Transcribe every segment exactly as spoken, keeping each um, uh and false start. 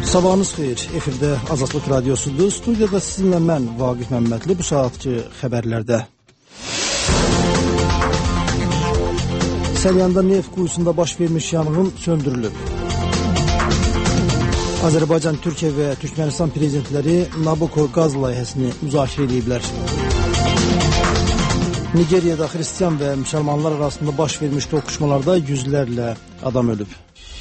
Sabahınız xeyir. Efirdə Azadlıq Radiosudur. Studiyada sizinlə mən Vaqif Məmmədli. Bu saatki xəbərlərdə. Səlyanda neft quyusunda baş vermiş yanğın söndürülüb. Azərbaycan, Türkiyə və Türkmənistan prezidentləri Nabucco qaz layihəsini müzakirə ediblər. Nigeriyada xristian və müsəlmanlar arasında baş vermiş toqquşmalarda yüzlərlə adam ölüb.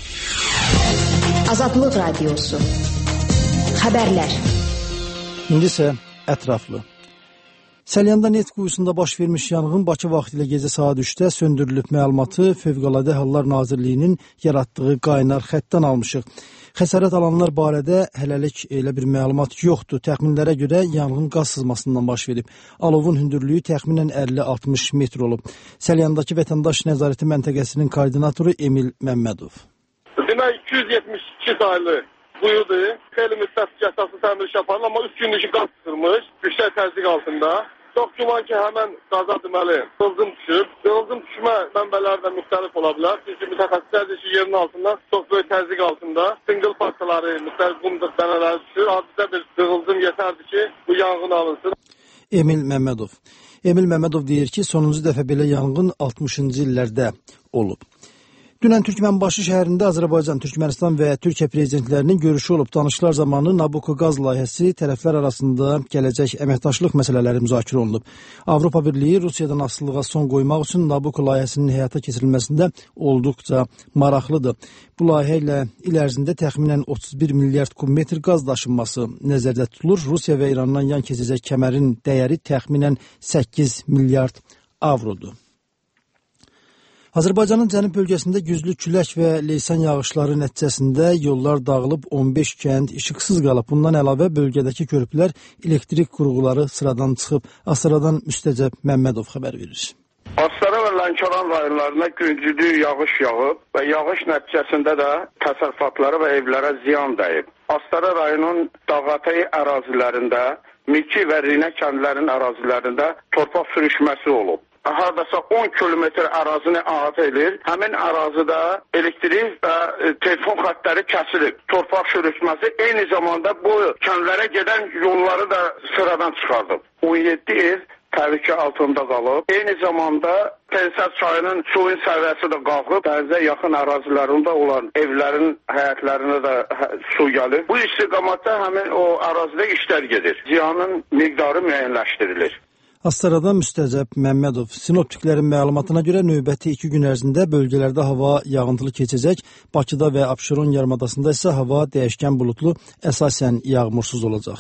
Azadlıq Radiosu. Xəbərlər. İndi isə ətraflı. Səlyanda neft quyusunda baş vermiş yanğın Bakı vaxtı ilə gecə saat üçdə söndürülüb məlumatı Fövqəladə Hallar Nazirliyinin yaratdığı qaynar xəttdən almışıq. Xəsarət alanlar barədə hələlik elə bir məlumat yoxdur. Təxminlərə görə yanğın qaz sızmasından baş verib. Alovun hündürlüyü təxminən əlli altmış metr olub. Səlyandakı vətəndaş nəzarəti məntəqəsinin koordinatoru Emil Məmmədov. Demək iki yüz yetmiş iki saylı quyudur. Xeyli müddət əsaslı təmir iş yaparlar, amma üç günlük qaz çıxırmış, yüksək təzyiq altında. Çox güman ki, həmən qaza deməli qılğım düşüb. Qılğım düşmə mənbələri də müxtəlif ola bilər. Çünki mütəxəssislər deyir ki, yerin altından çox böyük təzyiq altında sinqil parçaları, müxtəlif qumluq dənələri düşür. Adicə bir qılğım yetərdi ki, bu yanğın alınsın. Emil Məmmədov. Emil Məmmədov deyir ki, sonuncu dəfə belə yanğın altmışıncı illərdə olub. Dünən Türkmənbaşı şəhərində Azərbaycan, Türkmənistan və Türkiyə prezidentlərinin görüşü olub. Danışıqlar zamanı Nabucco qaz layihəsi tərəflər arasında gələcək əməkdaşlıq məsələləri müzakirə olunub. Avropa Birliyi Rusiyadan asılılığa son qoymaq üçün Nabucco layihəsinin həyata keçirilməsində olduqca maraqlıdır. Bu layihə ilə il ərzində təxminən otuz bir milyard kubmetr qaz daşınması nəzərdə tutulur. Rusiya və İrandan yan keçəcək kəmərin dəyəri təxminən səkkiz milyard avrodur. Azərbaycanın cənub bölgəsində güclü külək və leysan yağışları nəticəsində yollar dağılıb, on beş kənd işıqsız qalıb. Bundan əlavə bölgədəki körpülər, elektrik qurğuları sıradan çıxıb. Astaradan Müstəcəb Məmmədov xəbər verir. Astara və Lənkəran rayonlarına güclü yağış yağıb və yağış nəticəsində də təsərrüfatlara və evlərə ziyan dəyib. Astara rayonunun Dağatay ərazilərində, Miki və Rinə kəndlərinin ərazilərində torpaq sürüşməsi olub. Hardasa on kilometr ərazini əhatə edir. Həmin ərazidə elektrik və telefon xəttləri kəsilib. Torpaq sürüşməsi eyni zamanda bu kəndlərə gedən yolları da sıradan çıxardıb. on yeddi ev təhlükə altında qalıb. Eyni zamanda Pensat çayının suyun səviyyəsi də qalxıb. Dənizə yaxın ərazilərində olan evlərin həyətlərinə də su gəlir. Bu istiqamətdə həmin o ərazidə işlər gedir. Ziyanın miqdarı müəyyənləşdirilir. Astarada Müstəcəb Məmmədov. Sinoptiklərin məlumatına görə növbəti iki gün ərzində bölgələrdə hava yağıntılı keçəcək. Bakıda və Abşeron yarımadasında isə hava dəyişkən buludlu, əsasən yağmursuz olacaq.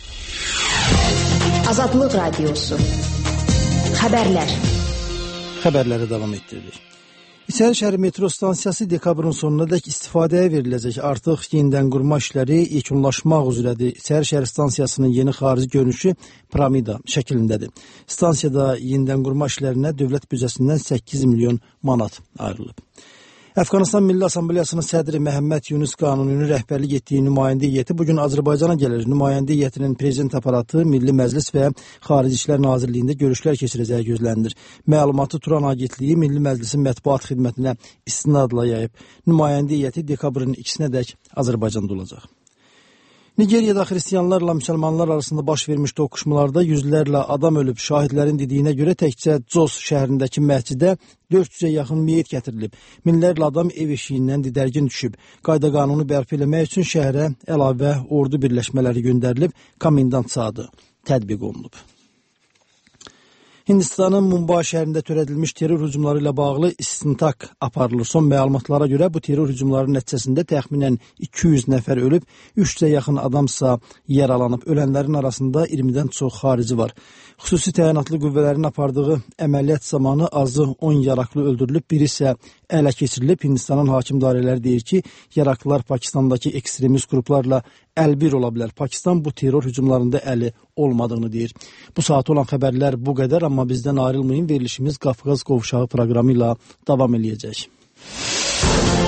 Azadlıq Radiosu. Xəbərlər. Xəbərləri davam etdiririk. İçəri şəhər metro stansiyası dekabrın sonunadək istifadəyə veriləcək. Artıq yenidən qurma işləri yekunlaşmaq üzrədir. İçəri şəhər stansiyasının yeni xarici görünüşü piramida şəklindədir. Stansiyada yenidən qurma işlərinə dövlət büdcəsindən səkkiz milyon manat ayrılıb. Əfqanıstan Milli Assambleyasının sədri Məhəmməd Yunus Qanuninin rəhbərlik etdiyi nümayəndə heyəti bugün Azərbaycana gəlir. Nümayəndə heyətinin prezident aparatı, Milli Məclis və Xarici İşlər Nazirliyində görüşlər keçirəcəyi gözlənilir. Məlumatı Turan Agentliyi Milli Məclisin mətbuat xidmətinə istinadla yayıb. Nümayəndə heyəti dekabrın ikisinədək Azərbaycanda olacaq. Nigeriyada xristianlarla müsəlmanlar arasında baş vermiş toqquşmalarda yüzlərlə adam ölüb. Şahidlərin dediyinə görə təkcə Jos şəhərindəki məscidə dörd yüzə yaxın meyit gətirilib. Minlərlə adam ev eşiyindən didərgin düşüb. Qayda qanunu bərpa etmək üçün şəhərə əlavə ordu birləşmələri göndərilib. Komendant saatı tətbiq olunub. Hindistanın Mumbai şəhərində törədilmiş terror hücumları ilə bağlı istintaq aparılır. Son məlumatlara görə bu terror hücumları nəticəsində təxminən iki yüz nəfər ölüb, üç yüzə yaxın adamsa yaralanıb. Ölənlərin arasında iyirmidən çox xarici var. Xüsusi təyinatlı qüvvələrin apardığı əməliyyat zamanı azı on yaraqlı öldürülüb, biri isə ələ keçirilib. Hindistanın hakim dairələri deyir ki, yaraqlılar Pakistandakı ekstremist qruplarla əlbir ola bilər. Pakistan bu terror hücumlarında əli olmadığını deyir. Bu saat olan xəbərlər bu qədər, amma bizdən ayrılmayın. Verilişimiz Qafqaz Qovşağı proqramı ilə davam eləyəcək.